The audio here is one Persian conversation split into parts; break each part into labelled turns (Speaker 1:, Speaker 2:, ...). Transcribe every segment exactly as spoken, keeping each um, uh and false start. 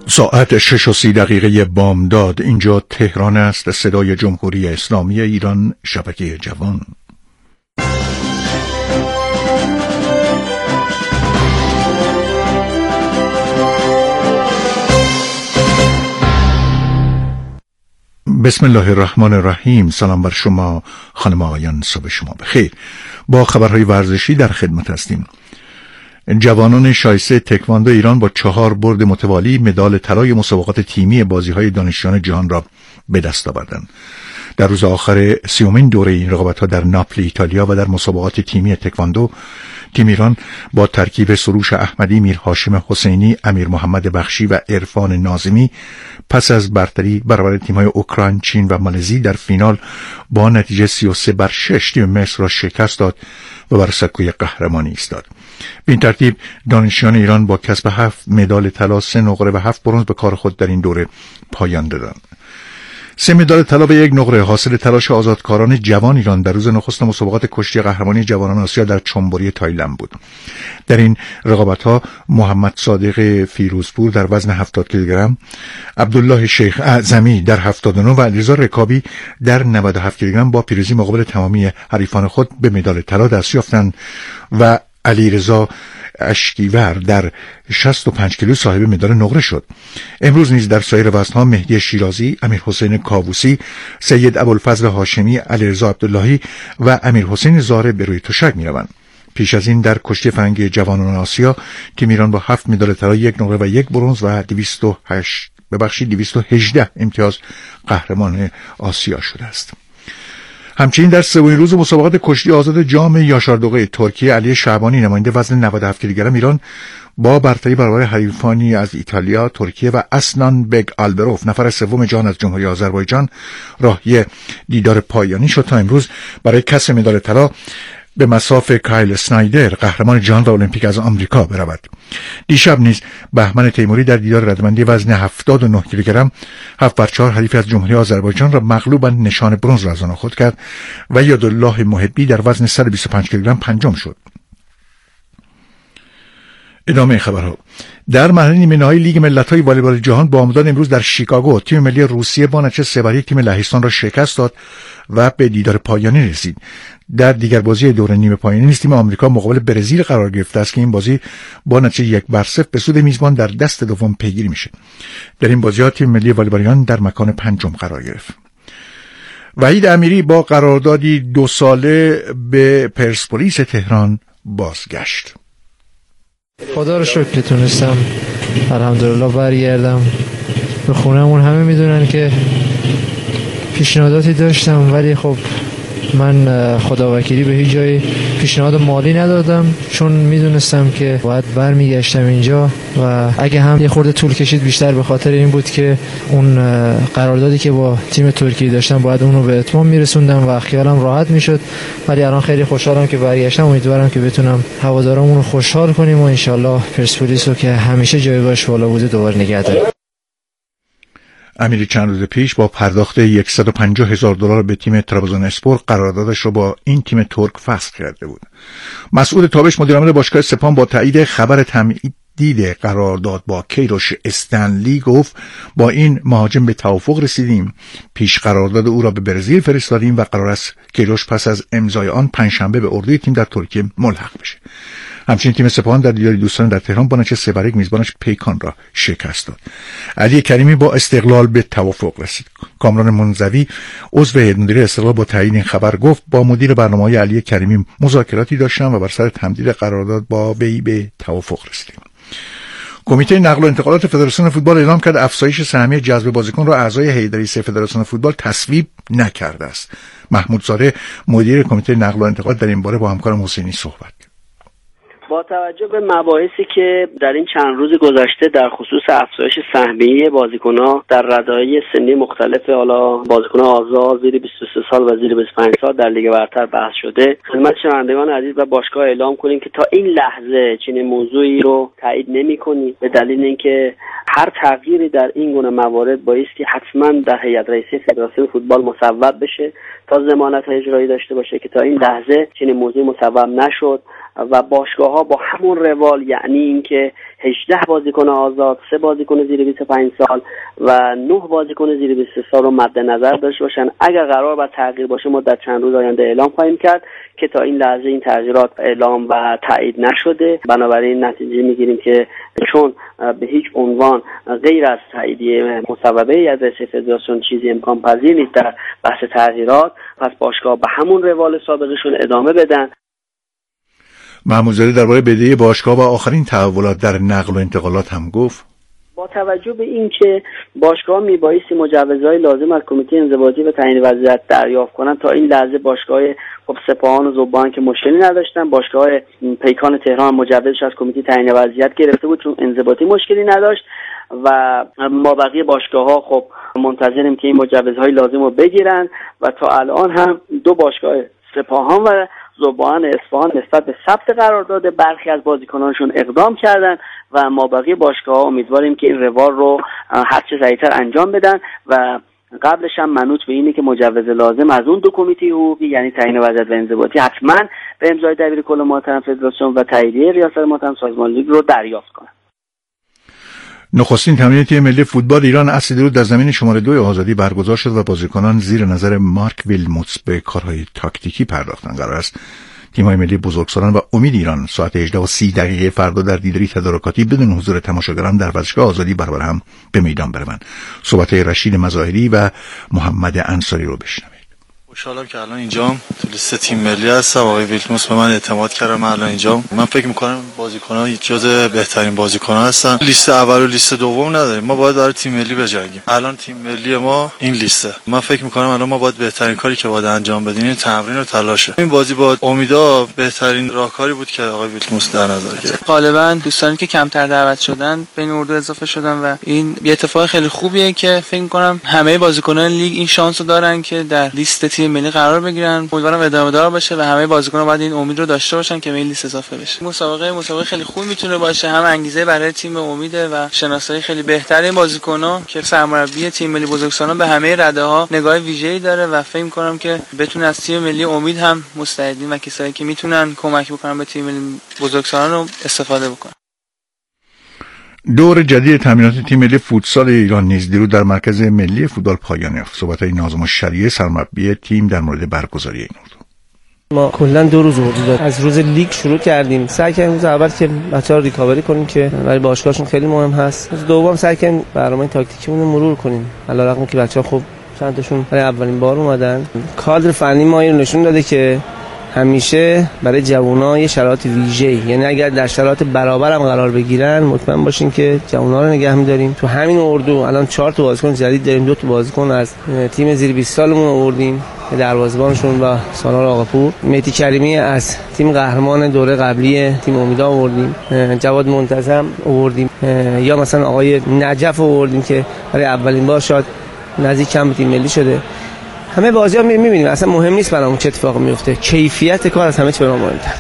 Speaker 1: ساعت شش و سی دقیقه بامداد. اینجا تهران است. صدای جمهوری اسلامی ایران، شبکه جوان. بسم الله الرحمن الرحیم. سلام بر شما خانم آقایان، صبح شما بخیر. با خبرهای ورزشی در خدمت هستیم. جوانان شایسته تکواندو ایران با چهار برد متوالی مدال طلای مسابقات تیمی بازی‌های دانشجویان جهان را به دست آوردند. در روز آخر سیومین دوره این رقابت‌ها در ناپلی ایتالیا و در مسابقات تیمی تکواندو، تیم ایران با ترکیب سروش احمدی، میر هاشم حسینی، امیر محمد بخشی و عرفان ناظمی پس از برتری برابر تیم‌های اوکراین، چین و مالزی در فینال با نتیجه سی و سه بر شش تیم مصر را شکست داد و بر سکوی قهرمانی ایستاد. به این ترتیب دانشجویان ایران با کسب هفت مدال طلا، سه نقره و هفت برنز به کار خود در این دوره پایان دادند. سه مدال طلا و یک نقره حاصل تلاش آزادکاران جوان ایران در روز نخست مسابقات کشتی قهرمانی جوانان آسیا در چنبوری تایلند بود. در این رقابت‌ها محمد صادق فیروزپور در وزن هفتاد کیلوگرم، عبدالله شیخ اعظمی در هفتاد و نه و علیرضا رکابی در نود و هفت کیلوگرم با پیروزی مقابل تمامی حریفان خود به مدال طلا دست یافتند و علیرضا اشکیور در شصت و پنج کیلو صاحب مدال نقره شد. امروز نیز در سایر وزن‌ها مهدی شیرازی، امیر حسین کاووسی، سید ابوالفضل هاشمی، علیرضا عبداللهی و امیر حسین زاره به روی تشک می‌روند. پیش از این در کشتی فرنگی جوانان آسیا تیم ایران با هفت مدال طلا، یک نقره و یک برنز و دویست و هشت ببخشید دویست و هجده امتیاز قهرمان آسیا شده است. همچنین در سومین روز مسابقات کشتی آزاد جام یاشاردوغه ترکیه، علی شعبانی نماینده وزن نود و هفت کیلوگرم ایران با برتری برابر حریفانی از ایتالیا، ترکیه و اسنان بگ آلبروف نفر سوم جهان از جمهوری آذربایجان راهی دیدار پایانی شد تا امروز برای کسب مدال طلا به مصاف کایل اسنایدر قهرمان جهان و المپیک از آمریکا برود. دیشب نیز بهمن تیموری در دیدار ردمندی وزن هفتاد و نه کیلوگرم هفت بر چهار حریف از جمهوری آذربایجان را مغلوب و نشان برنز را از آن خود کرد و یادالله محبی در وزن صد و بیست و پنج کیلوگرم پنجم شد. ادامه خبرها. در مرحله نیمه نهایی لیگ ملت‌های والیبال جهان بامداد امروز در شیکاگو تیم ملی روسیه با نتیجه سه بر یک تیم لهستان را شکست داد و به دیدار پایانی رسید. در دیگر بازی دوره نیمه پایانی نیز تیم آمریکا مقابل برزیل قرار گرفته است که این بازی با نتیجه یک بر صفر به سود میزبان در دست دوم پیگیری میشه. در این بازی‌ها تیم ملی والیبالیان در مکان پنجم قرار گرفت. وحید امیری با قراردادی دو ساله به پرسپولیس تهران بازگشت.
Speaker 2: خدا رو شکر که تونستم الحمدلله برگردم به خونمون. همه میدونن که پیشنهاداتی داشتم ولی خب من خداوکیلی به هیچ جای پیشنهاد مالی ندادم، چون میدونستم که باید برمیگشتم اینجا و اگه هم یه خورده طول کشید بیشتر به خاطر این بود که اون قراردادی که با تیم ترکیه داشتم باید اونو به اتمام میرسوندم و خیالم راحت میشد. ولی الان خیلی خوشحالم که برگشتم. امیدوارم که بتونم هوادارمون رو خوشحال کنیم و انشالله پرسپولیس رو که همیشه جایگاهش بالا بوده دوباره نگه داریم.
Speaker 1: امیری چند روز پیش با پرداخت صد و پنجاه هزار دلار به تیم ترابزون‌اسپور قراردادش رو با این تیم ترک فسخ کرده بود. مسعود تابش مدیر عامل باشگاه سپاهان با تایید خبر تمدید قرارداد با کیروش استنلی گفت با این مهاجم به توافق رسیدیم. پیش قرارداد او را به برزیل فرستادیم و قرار است کیروش پس از امضای آن پنجشنبه به اردوی تیم در ترکیه ملحق بشه. همچنین تیم سپاهان در دیداری دوستانه در تهران با نتیجه سه بر یک میزبانش پیکان را شکست داد. علی کریمی با استقلال به توافق رسید. کامران منزوی عضو هیئت مدیره استقلال با تایید این خبر گفت با مدیر برنامه‌های علی کریمی مذاکراتی داشتم و بر سر تمدید قرارداد با وی به توافق رسیدیم. کمیته نقل و انتقالات فدراسیون فوتبال اعلام کرد افزایش سهمیه جذب بازیکن را اعضای هیئت رئیسه فدراسیون فوتبال تصویب نکرده است. محمود زاده مدیر کمیته نقل و انتقالات در این باره با همکارم حسینی صحبت کرد.
Speaker 3: با توجه به مباحثی که در این چند روز گذشته در خصوص افزایش سهمیه بازیکن‌ها در رده‌های سنی مختلف، حالا بازیکن‌ها آزاد زیر بیست و سه سال و زیر بیست و پنج سال در لیگ برتر بحث شده، خدمت شنوندگان عزیز و باشگاه اعلام کنیم که تا این لحظه چنین موضوعی رو تایید نمی‌کنیم، به دلیل اینکه هر تغییری در این گونه موارد بایستی حتما در هیئت رئیسه فدراسیون فوتبال مصوب بشه تا ضمانت اجرایی داشته باشه که تا این لحظه چنین موضوعی مصوب نشد و باشگاه‌ها با همون روال، یعنی اینکه هجده بازیکن آزاد، سه بازیکن زیر بیست و پنج سال و نه بازیکن زیر بیست و سه سال رو مد نظر داشته باشن. اگر قرار بر تغییر باشه ما در چند روز آینده اعلام خواهیم کرد که تا این لحظه این تغییرات اعلام و تایید نشده. بنابراین نتیجه میگیریم که چون به هیچ عنوان غیر از تاییدیه مصوبه هیئت رئیسه فدراسیون چیزی امکان پذیر نیست در بحث تغییرات، پس باشگاه به همون روال سابقشون ادامه بدن.
Speaker 1: محمود زاده درباره بدهی باشگاه و آخرین تحولات در نقل و انتقالات هم گفت.
Speaker 3: با توجه به اینکه باشگاه میبایستی مجوزهای لازم از کمیته انضباطی و تعیین وضعیت دریافت کنند، تا این لحظه باشگاه خب سپاهان و ذوب‌آهن که مشکلی نداشتن، باشگاه پیکان تهران مجوزش از کمیته تعیین وضعیت گرفته بود چون انضباطی مشکلی نداشت و ما بقیه باشگاه‌ها خب منتظریم که این مجوزهای لازم رو بگیرن و تا الان هم دو باشگاه سپاهان و ذوب‌آهن اصفهان نسبت به ثبت قرارداد برخی از بازیکنانشون اقدام کردن و ما بقیه باشگاه‌ها امیدواریم که این روال رو هرچه سریعتر انجام بدن و قبلش هم منوط به اینه که مجوز لازم از اون دو کمیته حقوقی یعنی تعیین وضعیت و انضباطی حتما به امضای دبیر کل محترم فدراسیون و تاییدیه ریاست محترم سازمان لیگ رو دریافت کنن.
Speaker 1: نخستین تمرین تیم ملی فوتبال ایران اصل درود در زمین شماره دو آزادی برگزار شد و بازیکنان زیر نظر مارک ویلموتس به کارهای تاکتیکی پرداختند. قرار است تیم‌های ملی بزرگسالان و امید ایران ساعت هجده و سی دقیقه فردا در دیداری تدارکاتی بدون حضور تماشاگران در ورزشگاه آزادی برابر هم به میدان بروند. صحبت رشید مظاهری و محمد انصاری رو بشنوید.
Speaker 4: خوشحالم که الان اینجام تو لیست تیم ملی هستم. آقای ویلموتس به من اعتماد کرده، من الان اینجام. من فکر می‌کنم بازیکن‌ها جزو بهترین بازیکن‌ها هستن. لیست اول و لیست دوم نداریم، ما باید برای تیم ملی بجنگیم. الان تیم ملی ما این لیسته. من فکر می‌کنم الان ما باید بهترین کاری که باید انجام بدیم این تمرین و تلاشه. این بازی با امیدا بهترین راهکاری بود که آقای ویلموتس در نظر گرفت.
Speaker 5: غالبا دوستانی که کمتر دعوت شدن بین اردو اضافه شدن و این یه اتفاق خیلی خوبیه که فکر می‌کنم همه بازیکنان لیگ این شانس رو دارن که در لیست تیم ملی قرار بگیرن. امیدوارم ادامه دار باشه و همه بازیکن‌ها باید این امید رو داشته باشن که به این لیست اضافه بشه. مسابقه مسابقه خیلی خوب میتونه باشه، هم انگیزه برای تیم امیده و شناسایی خیلی بهتر این بازیکن‌ها که سرمربی تیم ملی بزرگسالان به همه رده‌ها نگاه ویژه‌ای داره و فکر می‌کنم که بتونه از تیم ملی امید هم مستعدین و کسایی که میتونن کمک بکنن به تیم ملی بزرگسالان رو استفاده بکنن.
Speaker 1: دور جدید تمرینات تیم ملی فوتسال ایران نیز دیروز در مرکز ملی فوتبال پایان یافت. صحبت‌های ناظم الشریعه سرمربی تیم در مورد برگزاری این اردو.
Speaker 6: ما کلا دو روز اردو داریم. از روز لیگ شروع کردیم. سعی کردیم روز اول که بچه‌ها ریکاوری کنیم که برای باشگاهشون خیلی مهم هست. روز دوم سعی کردیم برنامه تاکتیکیمون رو مرور کنیم. علیرغم که بچه‌ها خب چند تاشون برای اولین بار اومدن. کادر فنی ما اینو نشون داده که همیشه برای جوونا یه شرایط ویژه‌ای، یعنی اگر در شرایط برابر هم قرار بگیرن مطمئن باشین که جوونا رو نگه می‌داریم. تو همین اردو الان چهار تا بازیکن جدید داریم، دو تا بازیکن از تیم زیر بیست سالمون آوردیم، دروازه‌بانشون و سالار آقاپور. مهدی کریمی از تیم قهرمان دوره قبلی تیم امیدا آوردیم، جواد منتظم آوردیم، یا مثلا آقای نجف آوردیم که برای اولین بار شاید نزدیک کم تیم ملی شده. همه بازی‌ها می‌بینیم، اصلا مهم نیست برامون چه اتفاقی میفته، کیفیت کار از همه چیز برامون مهم‌تره.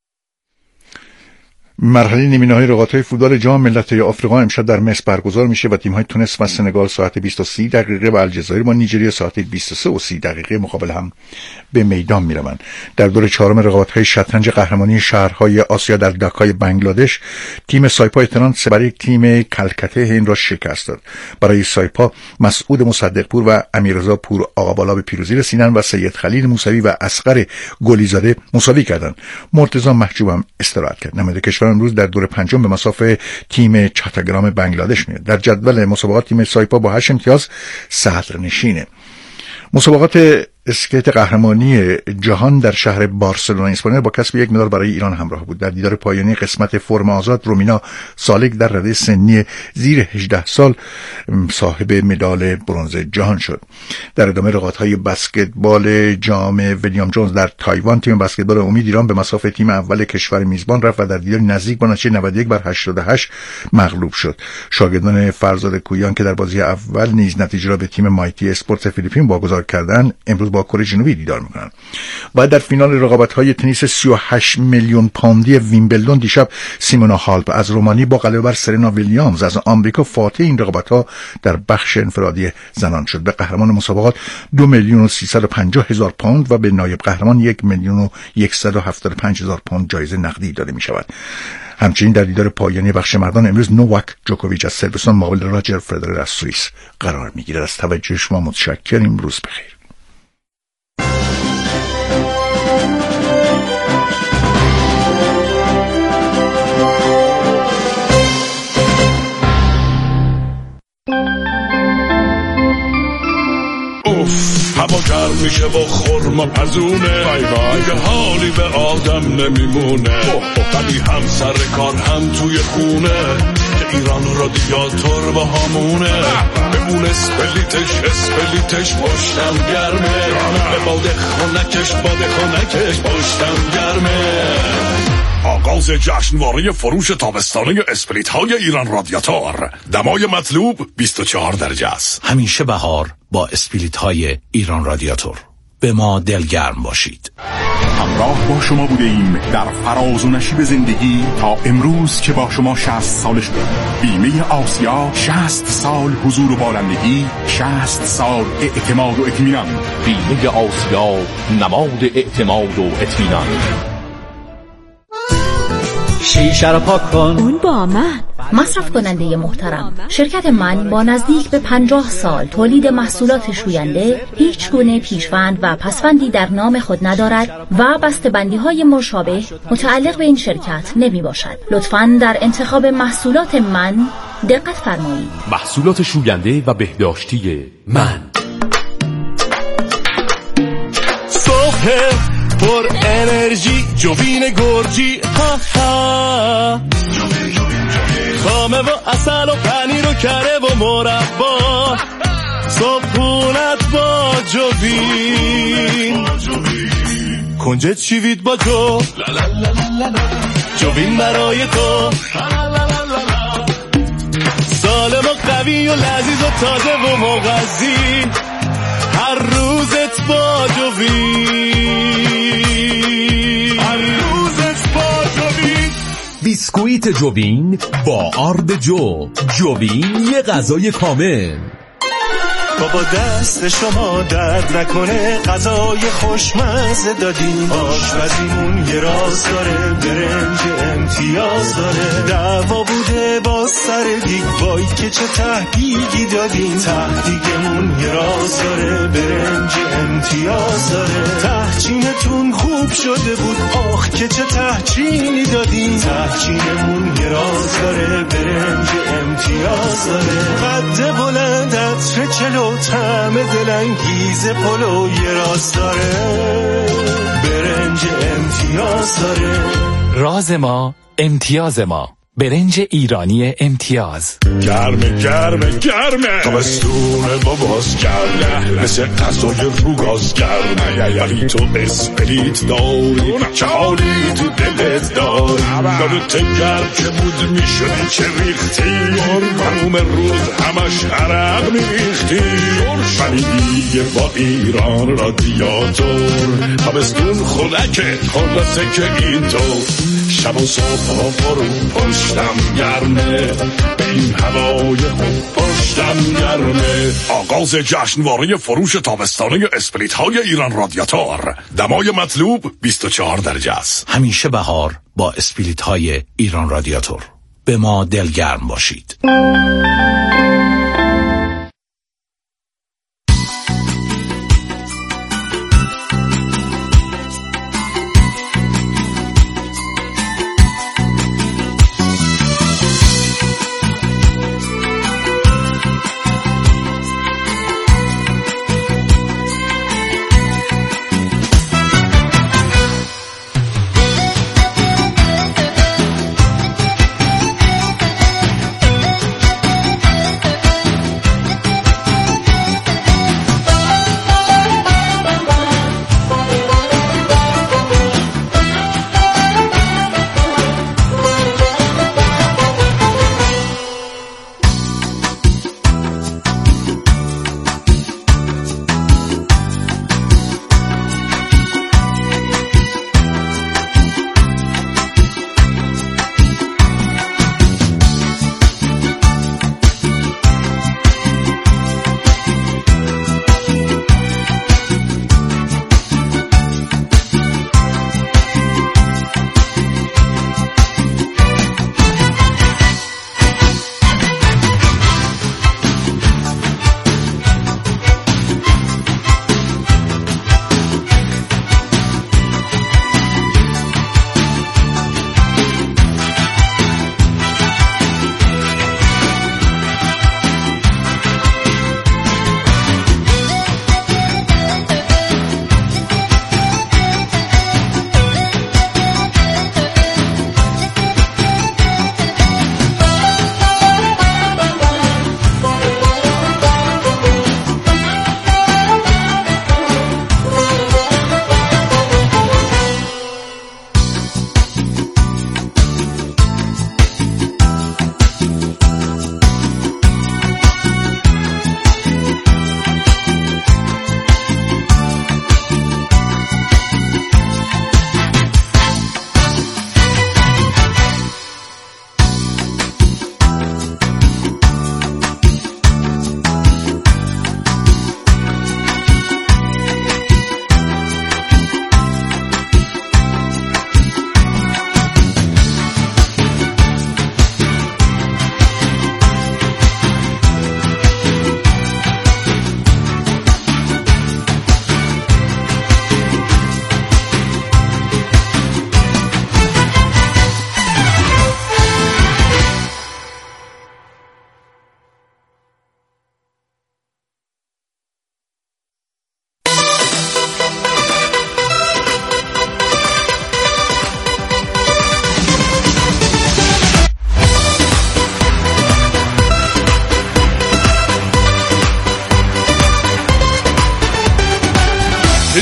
Speaker 1: مرحله نیمه‌نهایی رقابت‌های فوتبال جام ملت‌های آفریقا امشب در مصر برگزار میشه و تیم‌های تونس و سنگال ساعت بیست و سی دقیقه و الجزایر با نیجریه ساعت بیست و سه و سی دقیقه مقابل هم به میدان میروند. در دور چهارم رقابت‌های شطرنج قهرمانی شهرهای آسیا در داکای بنگلادش تیم سایپا تهران سه بر یک تیم کلکته هند را شکست داد. برای سایپا مسعود مصدقپور و امیررضا پور آقابالا به پیروزی رسیدند و سید خلیل موسوی و اصغر گلیزاده مساوی کردند. مرتضی محجوب هم استراحت کرد. نماینده کشور امروز در دور پنجم به مسافه تیم چاتاگرام بنگلادش میاد. در جدول مسابقات تیم سایپا با هشت امتیاز صدرنشینه. مسابقات اسکیت قهرمانی جهان در شهر بارسلونا اسپانیا با کسب یک مدال برای ایران همراه بود. در دیدار پایانی قسمت فرم آزاد رومینا سالک در رده سنی زیر هجده سال صاحب مدال برنز جهان شد. در ادامه رقابت‌های بسکتبال جام ویلیام جونز در تایوان تیم بسکتبال امید ایران به مسافه تیم اول کشور میزبان رفت و در دیدار نزدیک با نتیجه نود و یک بر هشتاد و هشت مغلوب شد. شاگردان فرزاد کویان که در بازی اول نیز نتیجه را به تیم مایتی اسپورت فیلیپین واگذار کردند امروز با با کره جنوبی دیدار میکنن. بعد در فینال رقابت‌های تنیس سی و هشت میلیون پوندی ویمبلدون دیشب سیمونا هالپ از رومانی با غلبه بر سرنا ویلیامز از آمریکا فاتح این رقابت‌ها در بخش انفرادی زنان شد. به قهرمان مسابقات دو میلیون و سیصد و پنجاه هزار پوند و به نایب قهرمان یک میلیون و صد و هفتاد و پنج هزار پوند جایزه نقدی داده می شود. همچنین در دیدار پایانی بخش مردان امروز نوواک جوکوویچ از صربستان مقابل راجر فدرر از سوئیس قرار می گیرد. از توجه شما متشکریم. روز بخیر.
Speaker 7: هوا گرم میشه و خورما پزونه دیگه حالی به آدم نمیمونه ولی هم سر کار هم توی خونه که ایران رادیاتور با همونه به اون اسپلیتش اسپلیتش پشتم گرمه به باده خونکش باده خونکش پشتم گرمه. آغاز جشنواره فروش تابستانه اسپریت های ایران رادیاتور. دمای مطلوب بیست و چهار درجه است.
Speaker 8: همیشه بهار با اسپریت های ایران رادیاتور. به ما دلگرم باشید.
Speaker 9: همراه با شما بوده ایم در فراز و نشیب زندگی تا امروز که با شما شصت سالش بود. بیمه آسیا شصت سال حضور و بالندگی، شصت سال اعتماد و اطمینان.
Speaker 10: بیمه آسیا نماد اعتماد و اطمینان.
Speaker 11: شیشه رو پاک کن.
Speaker 12: اون با من. مصرف کننده محترم، شرکت من با نزدیک به پنجاه سال تولید محصولات شوینده هیچ گونه پیشوند و پسوندی در نام خود ندارد و بسته‌بندی های مشابه متعلق به این شرکت نمی باشد. لطفاً در انتخاب محصولات من دقت فرمایید.
Speaker 10: محصولات شوینده و بهداشتی من.
Speaker 7: صبح پر انرژی جوین گرجی ها ها، خامه و اصل و پنیر و کره و مربا، صبحونت با جوین، کنجد شیوید با جو، جوین برای تو، سالم و قوی و لذیذ و تازه و مغذی، هر روزت با جوین.
Speaker 10: بیسکویت جوین با آرد جو. جوین یه غذای کامل.
Speaker 7: بابا دست شما درد نکنه، غذای خوشمزه دادین، آشپزیمون یه راز داره، برنج امتیاز داره، دعوا بوده با سر دیگ، وای که چه تهدیگی دادین، تهدیگمون یه راز داره، برنج امتیاز داره، تهچینتون خوب شده بود، آخ که چه تهچینی دادین، تهچینمون یه راز داره، برنج امتیاز داره، قد بلند عطر چلو، طعم دلانگیز پلو یه راست داره، برنج امتیاز داره.
Speaker 13: راز ما امتیاز ما، برنج ایرانی امتیاز.
Speaker 7: گرمه گرمه گرمه تابستونه باباز گرمه، مثل غذای روگاز گرمه، ولی تو اسپریت داری چه حالی تو دلت داری، یادت گرم که بود میشدی که ریختی، تموم روز همش عرق میریختی، ولی دیگه با ایران رادیاتور تابستون خنکه خلاصه که اینطور، شب و صبح ها فرو پشتم گرمه، به این هوای خوب پشتم گرمه. آغاز جشنواره فروش تابستانه اسپریت های ایران رادیاتور. دمای مطلوب بیست و چهار درجه است.
Speaker 8: همیشه بهار با اسپریت های ایران رادیاتور. به ما دلگرم باشید.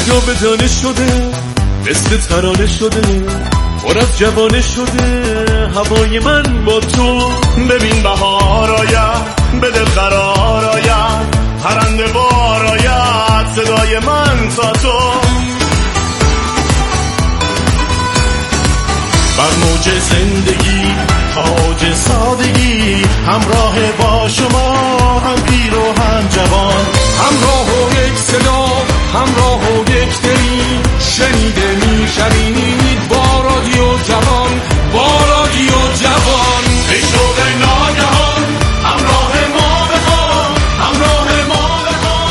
Speaker 14: جا به دانه شده مثل ترانه شده پر از جوانه شده هوای من با تو. ببین بهار آید به دل قرار آید پرنده بار آید صدای من تا تو. بر موج زندگی تاج سادگی همراه با شما هم پیر و هم جوان همراه و یک صدا همراه و یک دلی شنیده میشوید با رادیو جوان با رادیو جوان. ای شوق ناگهان همراه ما بخوان همراه ما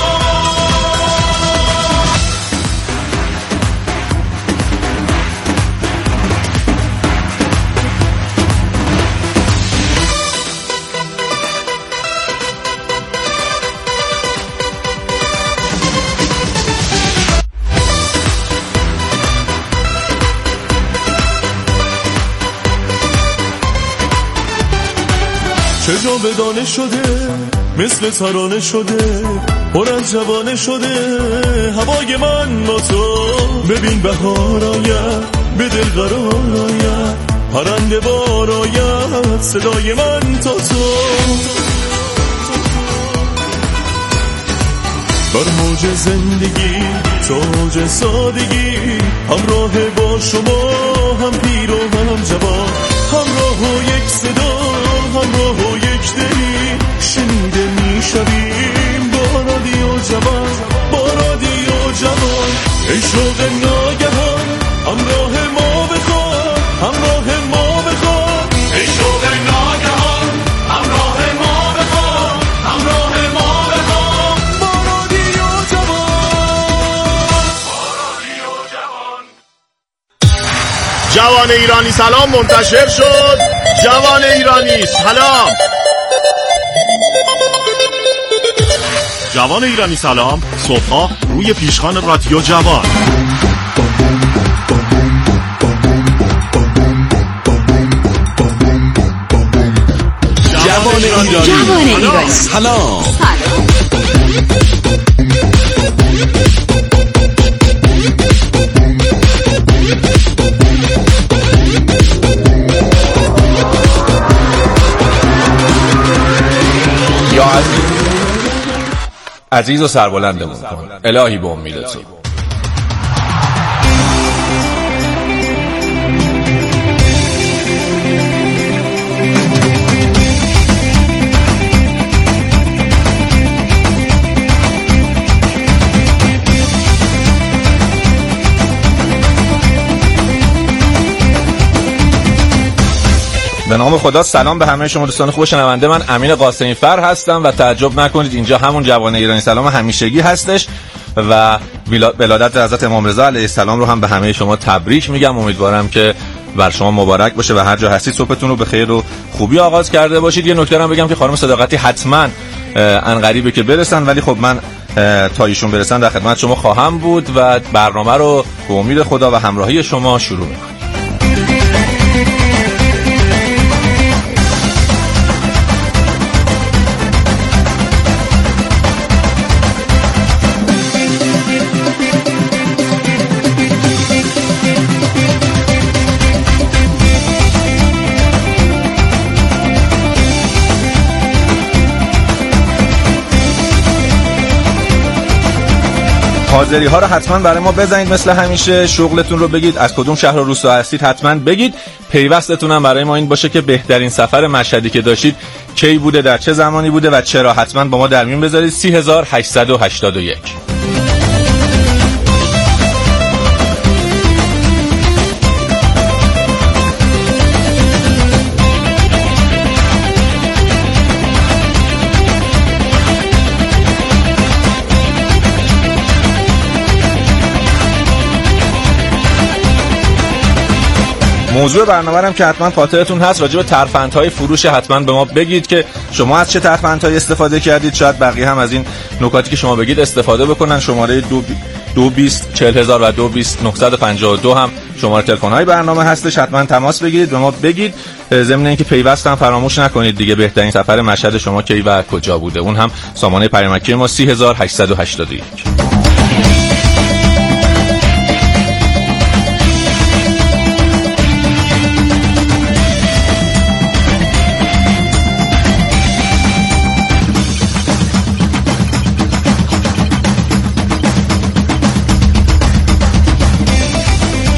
Speaker 14: چه جا به دانه شده مثل ترانه شده پر از جوانه شده هوای من با تو. ببین بهار آید به دل قرار آید پرنده بار آید صدای من تا تو. بر موج زندگی تاج سادگی همراه با شما هم پیر و هم جوان همراه و یک صدا همراه و یک دلی شنیده میشویم با رادیو جوان با رادیو جوان. ای شوق ناگهان همراه ما بخوان همراه ما بخوان. ای شوق ناگهان همراه ما بخوان همراه ما بخوان با رادیو جوان با رادیو جوان.
Speaker 15: جوان ایرانی سلام منتشر شد. جوان ایرانی سلام. جوان ایرانی سلام صبحا روی پیشخوان رادیو جوان.
Speaker 8: جوان ایرانی
Speaker 16: جوان ایرانی
Speaker 8: سلام.
Speaker 17: یا عزیز عزیز و سربلندمون کن الهی به امید تو. به نام خدا سلام به همه شما دوستان خوب شنونده. من امین قاسمی فر هستم و تعجب نکنید اینجا همون جوان ایرانی سلام همیشگی هستش و ولادت حضرت امام رضا علیه السلام رو هم به همه شما تبریک میگم. امیدوارم که بر شما مبارک باشه و هر جا هستید صبحتون رو به خیر و خوبی آغاز کرده باشید. یه نکته هم بگم که خانم صداقتی حتما انقریبه که برسن، ولی خب من تا ایشون برسن در خدمت شما خواهم بود و برنامه رو به امید خدا و همراهی شما شروع می‌کنم. حاضری ها رو حتما برای ما بزنید مثل همیشه. شغلتون رو بگید، از کدوم شهر و روستا هستید حتما بگید. پیوستتون هم برای ما این باشه که بهترین سفر مشهدی که داشتید کی بوده، در چه زمانی بوده و چرا. حتما با ما در میون بذارید. سی هزار هشتصد و هشتاد و یک. موضوع برنامه هم که حتما خاطرتون هست راجع به ترفندهای فروش حتما به ما بگید که شما از چه ترفندهایی استفاده کردید. شاید بقیه هم از این نکاتی که شما بگید استفاده بکنن. شماره دو دو بیست چهل هزار و دو بیست نهصد و پنجاه و دو هم شماره تلفن‌های برنامه هستش. حتما تماس بگیرید به ما بگید. ضمن اینکه پیوست هم فراموش نکنید دیگه. بهترین سفر مشهد شما کی و کجا بوده؟ اون هم سامانه پیامکی ما سی هزار هشتصد و هشتاد و یک.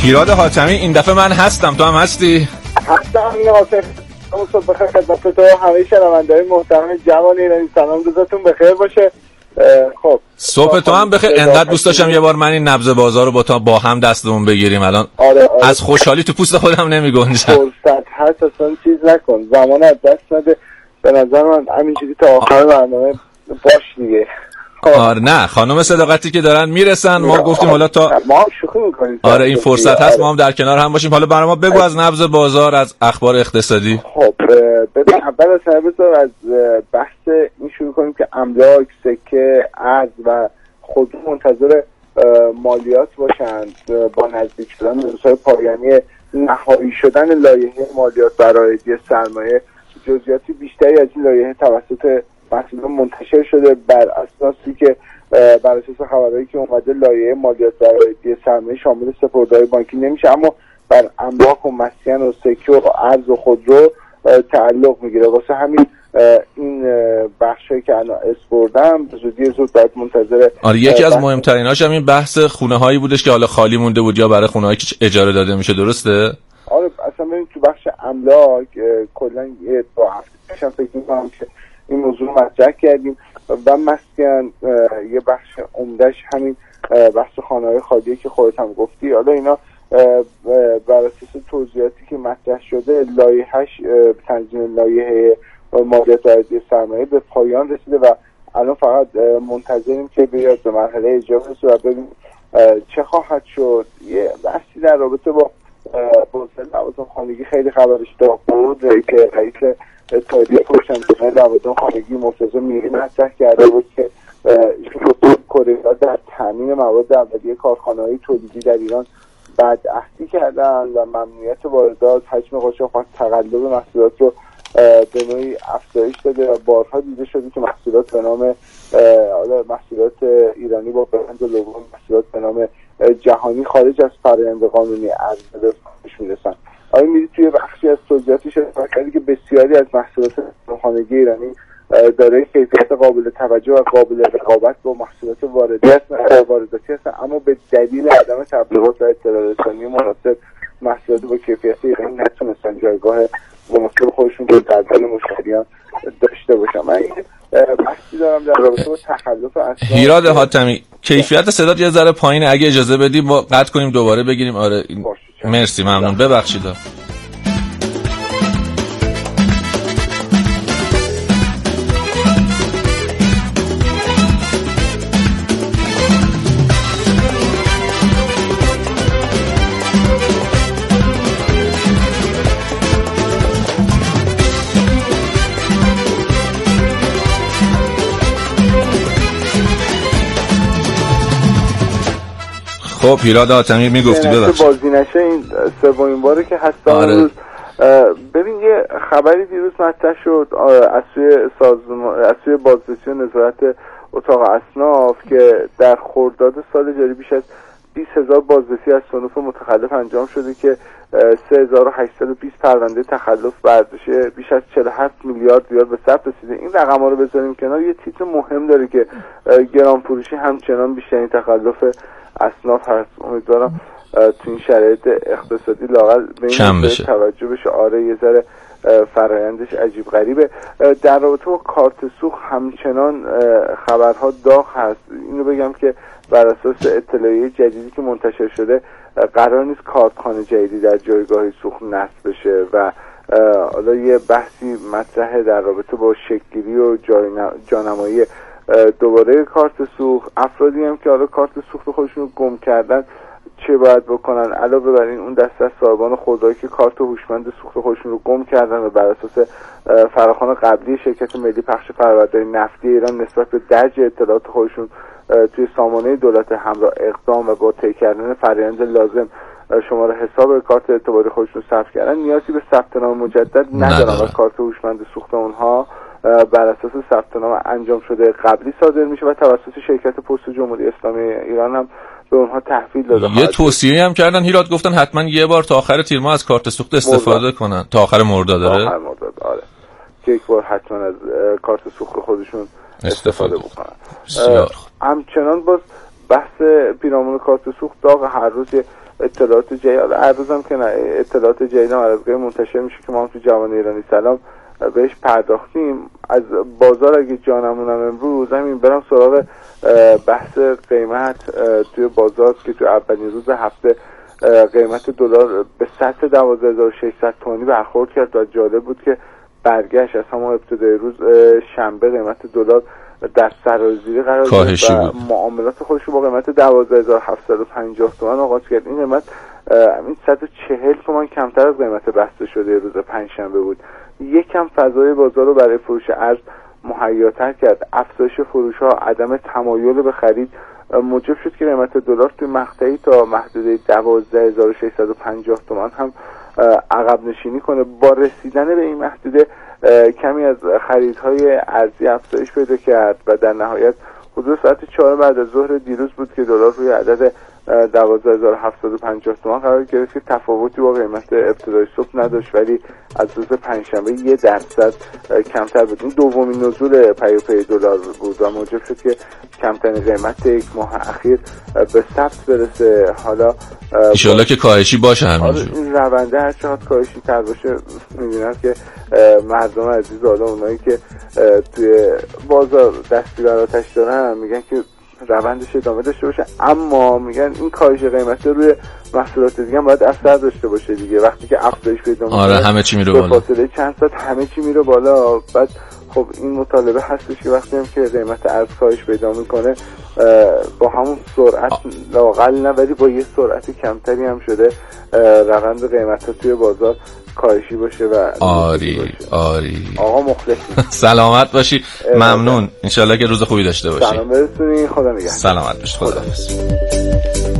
Speaker 17: هیراد حاتمی این دفعه من هستم، تو هم هستی؟
Speaker 16: هستم امین قاسمی. صبح بخیر خدمت تو همه شنونده‌های محترم جوان ایرانی، سلام روزتون بخیر باشه. خب
Speaker 17: صبح تو هم بخیر. انقدر دوست داشتم یه بار من این نبض بازار رو با تا با هم دستمون بگیریم. الان
Speaker 16: آره آره.
Speaker 17: از خوشحالی تو پوست خودم نمیگنجم.
Speaker 16: فرصت هست اصلا چیز نکن، زمان از دست نده. به نظر من همینجوری تا آخر برنامه باش دیگه.
Speaker 17: آره نه خانم صداقتی که دارن میرسن، ما گفتیم حالا تا
Speaker 16: ما شوخی میکنیم.
Speaker 17: آره این فرصت هست ما هم در کنار هم باشیم. حالا برای ما بگو از نبض بازار، از اخبار اقتصادی.
Speaker 16: خب ببین اول از همه بذار از بحث این شروع کنیم که املاک، سکه، ارز و خودرو منتظر مالیات باشند با نزدیک شدن روزهای پایانی نهایی شدن لایحه مالیات برای عایدی سرمایه. جزئیاتی بیشتری از این لایحه توسط مسئولان منتشر شده بر اساسی که بر اساس خبرهایی که اومده لایحه مالیات برای عایدی سرمایه شامل سپرده‌های بانکی نمیشه، اما بر املاک و مسکن و سکه و ارز و خودرو تعلق میگیره. واسه همین این بخشی که الان اسپردم به زودی زود باید منتظر.
Speaker 17: آره یکی از مهمتریناش هم این بحث خونه هایی بودش که حالا خالی مونده بود یا برای خونه هایی که اجاره داده میشه، درسته؟
Speaker 16: آره اصلا ببین تو بخش املاک کلا یه دو هفته پیشم فکر می‌کنم که این موضوع مطرح کردیم و مسکن یه بخش عمدهش همین بحث خانه‌های خالیه که خودت هم گفتی. حالا اینا بر اساس توضیحاتی که مطرح شده لایحه‌اش تنظیم لایحه مالیات عایدی سرمایه به پایان رسیده و الان فقط منتظریم که بیاد به مرحله اجرا برسه و ببینیم چه خواهد شد. یه بحثی در رابطه با بازار لوازم خانگی خیلی خبرش داغ بود که رئیس اتحادیه فروشندگان لوازم خانگی مرتضی میری مطرح کرده بود که کره در تامین مواد اولیه کارخانه‌های تولیدی در ایران بدعهدی کردن و ممنوعیت واردات، حجم قاچاق و تقلب محصولات رو به نوعی افزایش داده و بارها دیده شده که محصولات به نام محصولات ایرانی با برند لوگو محصولات به نام جهانی خارج از فرآیند قانونی عرضه به فروش میرسن. آیا میدید توی بخشی از توضیحاتش اشاره کردی که بسیاری از محصولات خانگی ایرانی دارای کیفیت قابل توجه و قابل رقابت با محصولات وارداتی هستن وارداتی هستن اما به دلیل عدم تبلیغات و اطلاع رسانی مناسب محصولات با کیفیت ایرانی نتونستن جایگاه مناسب خودشون رو در دل مشتریان داشته باشن. من بحثی دارم در رابطه با تخلف اسناد.
Speaker 17: هیراد حاتمی کیفیت صدات یه ذره پایینه، اگه اجازه بدی ما قطع کنیم دوباره بگیریم. آره مرسی ممنون، ببخشید. خب هیراد حاتمی میگفتی ببخشید.
Speaker 16: بازی نشه این سومین باره که هستم.
Speaker 17: آره.
Speaker 16: روز ببین یه خبری دیروز مطرح شد از سوی سازمان از سوی بازرسی و نظارت اتاق اصناف که در خرداد سال جاری بیش از بیست هزار بازرسی از صنوف متخلف انجام شده که سه هزار و هشتصد و بیست پرونده تخلف برداشت بیش از چهل و هفت میلیارد ریال به ثبت رسیده. این رقم‌ها رو بذاریم کنار، یه تیتر مهم داره که گران فروشی همچنان بیشترین تخلف اصناف هست. امیدوارم تو این شرایط اقتصادی لااقل به این توجه بشه. آره یه ذره فرایندش عجیب غریبه. در رابطه با کارت سوخت همچنان خبرها داغ هست. اینو بگم که بر اساس اطلاعیه جدیدی که منتشر شده قرار نیست کارتخانه جدیدی در جایگاه سوخت نصب بشه و حالا یه بحثی مطرحه در رابطه با شکل‌گیری و جانمایی دوباره کارت سوخت. افرادی هم که حالا کارت سوخت خودشون رو گم کردن چه باید بکنن؟ علاوه بر این اون دسته از صاحبان خودرویی که کارت هوشمند سوخت خودشون رو گم کردن و بر اساس فراخوان قبلی شرکت ملی پخش فرآوردهای نفتی ایران نسبت به درج اطلاعات خودشون توی سامانه دولت همراه اقدام و با طی کردن فرآیند لازم شماره حساب کارت اعتباری خودشون ثبت کردن نیازی به ثبت نام مجدد ندارن و کارت هوشمند سوخت اونها بر اساس ثبت نام انجام شده قبلی صادر میشه و توسط شرکت پست جمهوری اسلامی ایران هم به اونها تحویل داده.
Speaker 17: یه توصیه هم کردن هیراد، گفتن حتما یه بار تا آخر تیر ماه از کارت سوخت استفاده مرداد. کنن تا آخر مرداد. داره
Speaker 16: آخر مرداد آره که یک بار حتما از کارت سوخت خودشون استفاده, استفاده بکنن. همچنان باز بحث پیرامون کارت سوخت داغ. هر روز اطلاعات جدید هر روزم که اطلاعات جدید هم از غیر منتشر میشه که ما هم تو جوان ایرانی سلام بهش پرداختیم. از بازار اگه جانمونم امروز همین برم سراغ بحث قیمت توی بازار که توی اولین روز هفته قیمت دلار به سطح دوازده هزار و ششصد تومانی برخورد کرد و جالب بود که برگشت از همون ابتدای روز شنبه قیمت دلار در سرازیری قرار گرفت و معاملات خودش رو با قیمت دوازده هزار و هفتصد و پنجاه تومان آغاز کرد. این قیمت همین صد و چهل تومان کمتر از قیمت بسته شده روز پنجشنبه بود. یکم فضای بازار رو برای فروش ارز مهیاتر کرد. افزایش فروش ها، عدم تمایل به خرید موجب شد که قیمت دلار توی مقطعی تا محدوده دوازده هزار و ششصد و پنجاه تومان هم عقب نشینی کنه. با رسیدن به این محدوده کمی از خریدهای ارزی افزایش پیدا کرد و در نهایت حدود ساعت چهار بعد از ظهر دیروز بود که دلار روی عدد دوازده هزار و هفتصد و پنجاه تومان قرار گرفت که تفاوتی با قیمت ابتدای صبح نداشت، ولی از روز پنجشنبه یه درصد کمتر بود. این دومین نزول پیاپی دلار بود و موجب شد که کمترین قیمت یک ماه اخیر به ثبت برسه. حالا
Speaker 17: ان شاءالله که کاهشی باشه همینجور.
Speaker 16: این رونده هر چقدر کاهشی تر باشه می‌بینم که مردم عزیز، حالا اونایی که توی بازار دستی بر آتش دارن میگن که روندش ادامه داشته باشه، اما میگن این کاهش قیمت روی محصولات دیگه هم باید اثر داشته باشه دیگه. وقتی که افزایش پیدا می‌کنه
Speaker 17: آره همه چی میره بالا،
Speaker 16: به فاصله چند ساعت همه چی میره بالا. بعد خب این مطالبه هستش که وقتی هم که قیمت ارز کاهش پیدا میکنه با همون سرعت لااقل نه ولی با یه سرعت کمتری هم شده روند قیمت ها توی بازار کاهشی باشه و
Speaker 17: آری باشه. آری
Speaker 16: آقا مخلصی
Speaker 17: سلامت باشی، ممنون، انشالله که روز خوبی داشته باشی.
Speaker 16: سلام برسونی، خدا نگهدار.
Speaker 17: سلامت باشی، خدا حافظ.